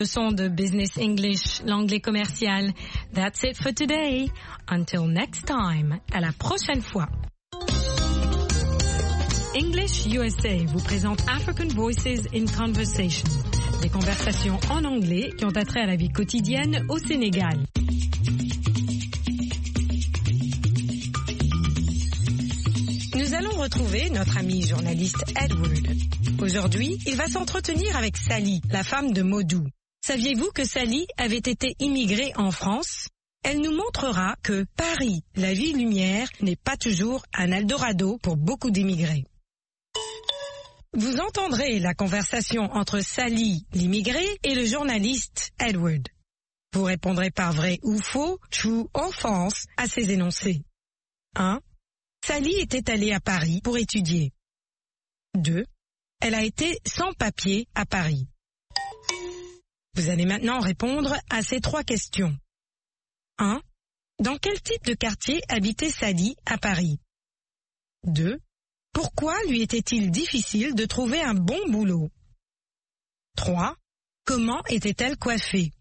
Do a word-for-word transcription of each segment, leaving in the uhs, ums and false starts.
Leçon de Business English, l'anglais commercial. That's it for today. Until next time. À la prochaine fois. English U S A vous présente African Voices in Conversation. Des conversations en anglais qui ont attrait à la vie quotidienne au Sénégal. Nous allons retrouver notre ami journaliste Edward. Aujourd'hui, il va s'entretenir avec Sally, la femme de Modou. Saviez-vous que Sally avait été immigrée en France? Elle nous montrera que Paris, la ville lumière, n'est pas toujours un Eldorado pour beaucoup d'immigrés. Vous entendrez la conversation entre Sally, l'immigrée, et le journaliste Edward. Vous répondrez par vrai ou faux, true or false, à ces énoncés. un. Sally était allée à Paris pour étudier. deux. Elle a été sans papier à Paris. Vous allez maintenant répondre à ces trois questions. un. Dans quel type de quartier habitait Sally à Paris? deux. Pourquoi lui était-il difficile de trouver un bon boulot? trois. Comment était-elle coiffée?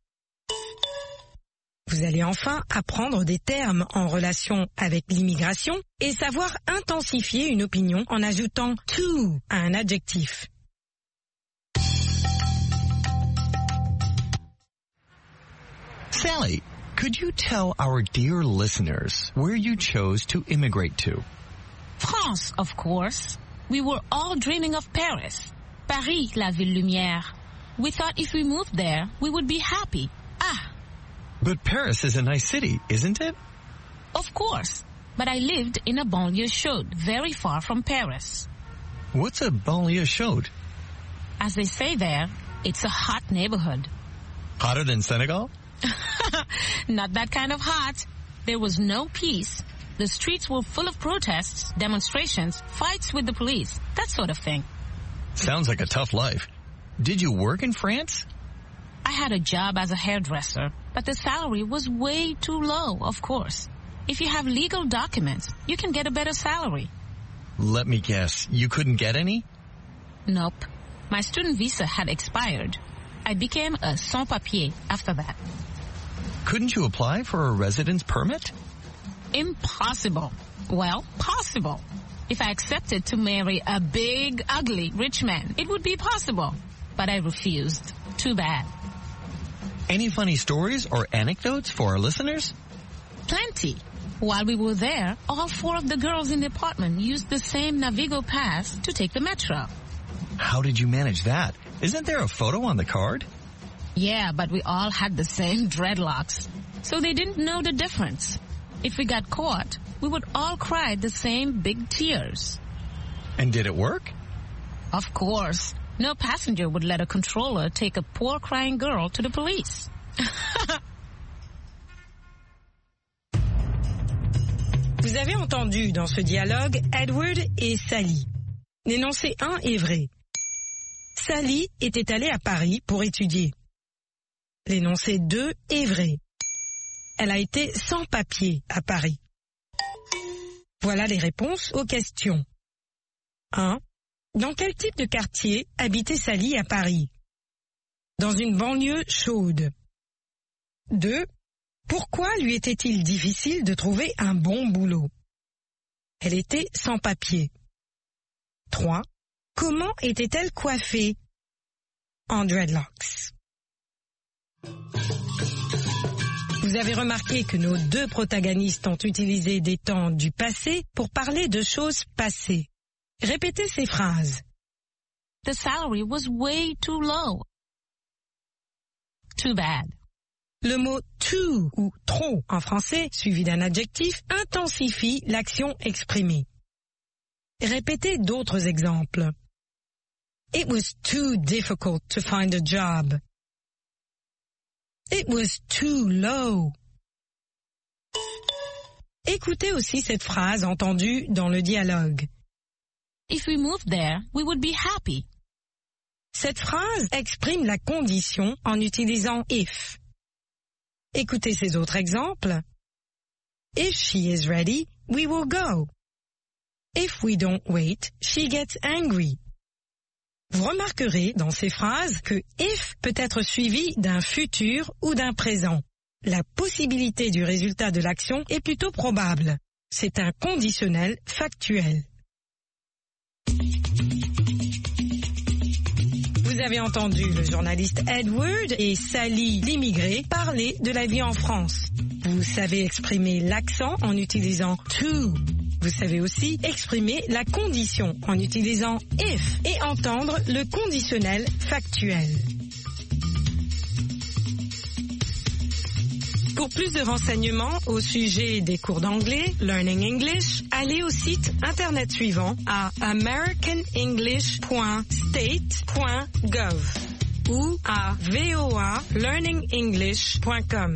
Vous allez enfin apprendre des termes en relation avec l'immigration et savoir intensifier une opinion en ajoutant to à un adjectif. Sally, could you tell our dear listeners where you chose to immigrate to? France, of course. We were all dreaming of Paris. Paris, la ville lumière. We thought if we moved there, we would be happy. Ah! But Paris is a nice city, isn't it? Of course. But I lived in a banlieue chaude, very far from Paris. What's a banlieue chaude? As they say there, it's a hot neighborhood. Hotter than Senegal? Not that kind of hot. There was no peace. The streets were full of protests, demonstrations, fights with the police, that sort of thing. Sounds like a tough life. Did you work in France? I had a job as a hairdresser, but the salary was way too low, of course. If you have legal documents, you can get a better salary. Let me guess, you couldn't get any? Nope. My student visa had expired. I became a sans-papier after that. Couldn't you apply for a residence permit? Impossible. Well, possible. If I accepted to marry a big, ugly, rich man, it would be possible. But I refused. Too bad. Any funny stories or anecdotes for our listeners? Plenty. While we were there, all four of the girls in the apartment used the same Navigo pass to take the metro. How did you manage that? Isn't there a photo on the card? Yeah, but we all had the same dreadlocks. So they didn't know the difference. If we got caught, we would all cry the same big tears. And did it work? Of course. No passenger would let a controller take a poor crying girl to the police. Vous avez entendu dans ce dialogue Edward et Sally. L'énoncé un est vrai. Sally était allée à Paris pour étudier. L'énoncé deux est vrai. Elle a été sans papier à Paris. Voilà les réponses aux questions. un. Dans quel type de quartier habitait Sally à Paris? Dans une banlieue chaude. deux. Pourquoi lui était-il difficile de trouver un bon boulot? Elle était sans papier. trois. Comment était-elle coiffée? En dreadlocks. Vous avez remarqué que nos deux protagonistes ont utilisé des temps du passé pour parler de choses passées. Répétez ces phrases. The salary was way too low. Too bad. Le mot too ou trop en français, suivi d'un adjectif, intensifie l'action exprimée. Répétez d'autres exemples. It was too difficult to find a job. It was too low. Écoutez aussi cette phrase entendue dans le dialogue. If we moved there, we would be happy. Cette phrase exprime la condition en utilisant if. Écoutez ces autres exemples. If she is ready, we will go. If we don't wait, she gets angry. Vous remarquerez dans ces phrases que if peut être suivi d'un futur ou d'un présent. La possibilité du résultat de l'action est plutôt probable. C'est un conditionnel factuel. Vous avez entendu le journaliste Edward et Sally l'immigré parler de la vie en France. Vous savez exprimer l'accent en utilisant to. Vous savez aussi exprimer la condition en utilisant if et entendre le conditionnel factuel. Pour plus de renseignements au sujet des cours d'anglais, Learning English, allez au site internet suivant à american english point state point gov ou à v o a learning english point com.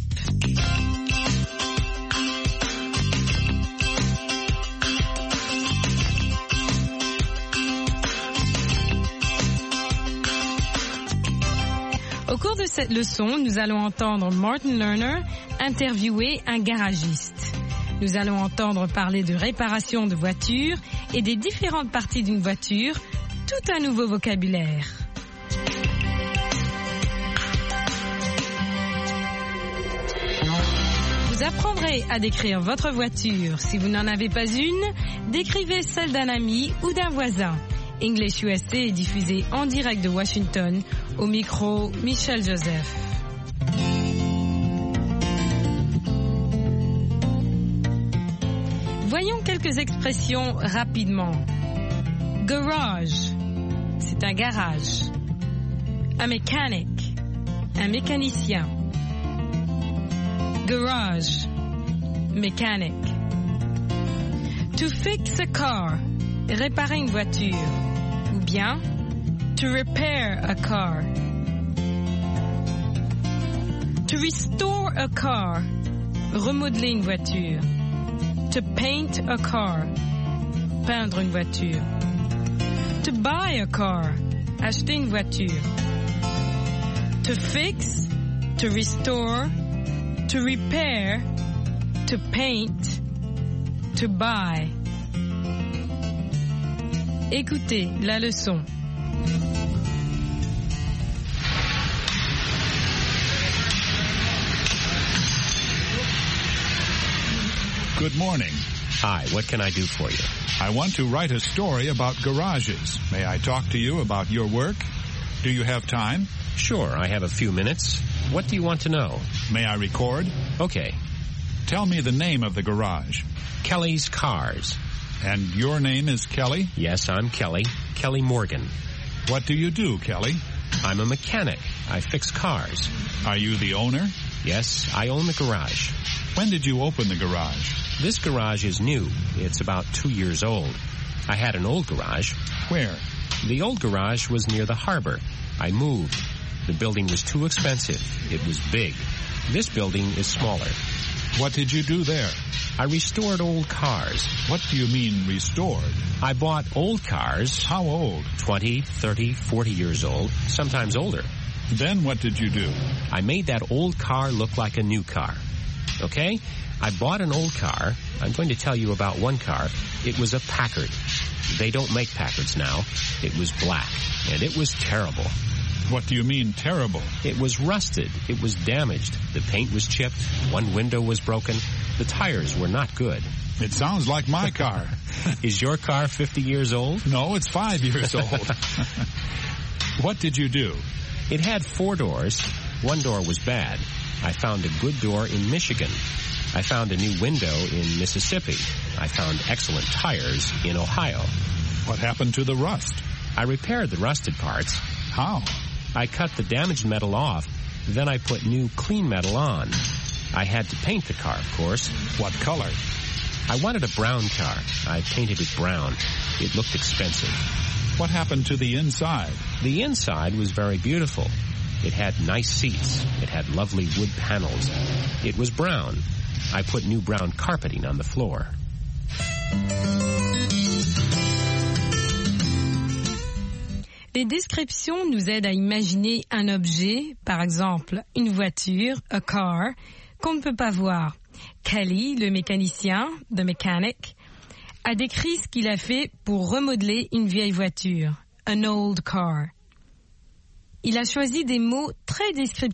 Au cours de cette leçon, nous allons entendre Martin Lerner interviewer un garagiste. Nous allons entendre parler de réparation de voitures et des différentes parties d'une voiture, tout un nouveau vocabulaire. Vous apprendrez à décrire votre voiture. Si vous n'en avez pas une, décrivez celle d'un ami ou d'un voisin. English U S A est diffusé en direct de Washington, au micro Michel Joseph. Voyons quelques expressions rapidement. Garage, c'est un garage. A mechanic, un mécanicien. Garage, mechanic. To fix a car, réparer une voiture. Ou bien, to repair a car. To restore a car, remodeler une voiture. To paint a car, peindre une voiture. To buy a car, acheter une voiture. To fix, to restore, to repair, to paint, to buy. Écoutez la leçon. Good morning. Hi, what can I do for you? I want to write a story about garages. May I talk to you about your work? Do you have time? Sure, I have a few minutes. What do you want to know? May I record? Okay. Tell me the name of the garage. Kelly's Cars. And your name is Kelly? Yes, I'm Kelly. Kelly Morgan. What do you do, Kelly? I'm a mechanic. I fix cars. Are you the owner? Yes, I own the garage. When did you open the garage? This garage is new. It's about two years old. I had an old garage. Where? The old garage was near the harbor. I moved. The building was too expensive. It was big. This building is smaller. What did you do there? I restored old cars. What do you mean, restored? I bought old cars. How old? twenty, thirty, forty years old, sometimes older. Then what did you do? I made that old car look like a new car. Okay? I bought an old car. I'm going to tell you about one car. It was a Packard. They don't make Packards now. It was black, and it was terrible. What do you mean, terrible? It was rusted. It was damaged. The paint was chipped. One window was broken. The tires were not good. It sounds like my car. Is your car fifty years old? No, it's five years old. What did you do? It had four doors. One door was bad. I found a good door in Michigan. I found a new window in Mississippi. I found excellent tires in Ohio. What happened to the rust? I repaired the rusted parts. How? I cut the damaged metal off. Then I put new clean metal on. I had to paint the car, of course. What color? I wanted a brown car. I painted it brown. It looked expensive. What happened to the inside? The inside was very beautiful. It had nice seats. It had lovely wood panels. It was brown. I put new brown carpeting on the floor. Les descriptions nous aident à imaginer un objet, par exemple une voiture, a car, qu'on ne peut pas voir. Kelly, le mécanicien, the mechanic, a décrit ce qu'il a fait pour remodeler une vieille voiture. an old car. Il a choisi des mots très descriptifs